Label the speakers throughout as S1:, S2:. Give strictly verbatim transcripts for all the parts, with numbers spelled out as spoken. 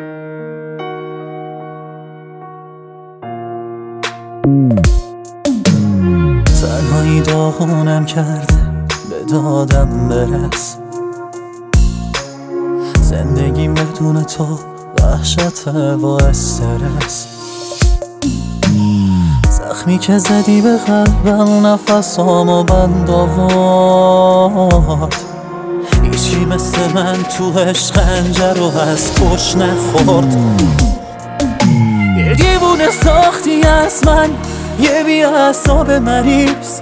S1: تنهایی داغونم کرده به دادم برس. زندگیم بدون تو وحشت و استرس. زخمی که زدی به قلبم نفسامو بند آورد. هیچی مثل من تو عشق خنجر رو از پشت نخورد. یه دیوونه ساختی از من، یه بی‌اعصاب مریض.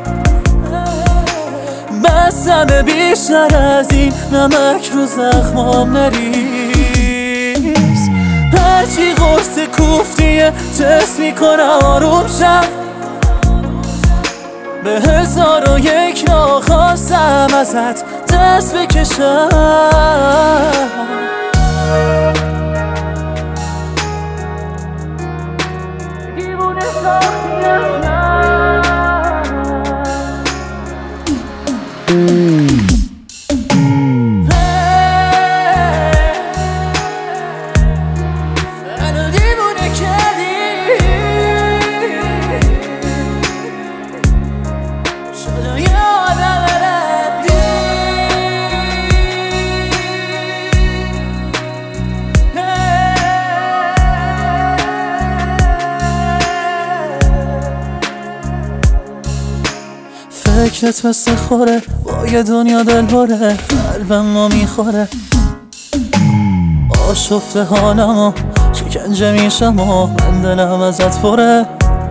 S1: بسم بیشتر از این نمک رو زخمام نریز. هرچی قرص کوفتیه تست میکنم آروم شم. به هزار و یک راه خواستم ازت دست بکشم. دیوونه ساختی از من. منو دیوونه کردی، شدم یه آدم ردی. فکرت مثل خوره با یه دنیا دل بره، قلبم ما میخوره. آشفته حالم و شکنجه میشم و من دلم ازت پره.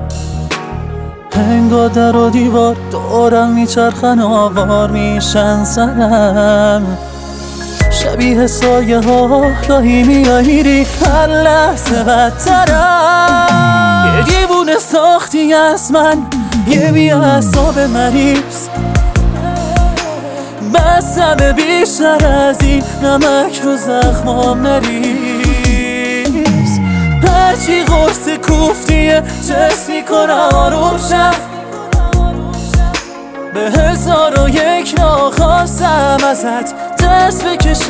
S1: انگار در و دیوار دورم میچرخن آوار میشن سرم. شبیه سایه ها گاهی میای میری هر لحظه بدترم. یه دیوونه ساختی از من، یه بی‌اعصاب مریض. بسم بیشتر از این نمک رو زخمام نریز. هرچی قرص کوفتیه تست میکنم آروم شم. به هزار و یک راه خواستم ازت دست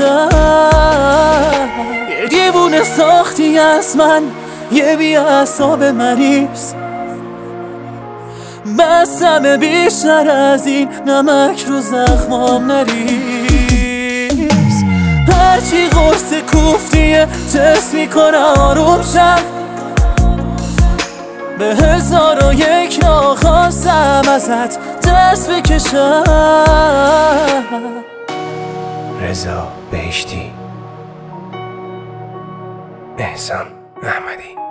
S1: بکشم. یه دیوونه ساختی از من، یه بی‌اعصاب مریض. بسم بیشتر از این نمک رو زخمام نریز. هرچی قرص کوفتیه تست میکنم آروم شم. به هزار و یک راه خواستم ازت دست بکشم.
S2: رضا بهشتی، احسان احمدی.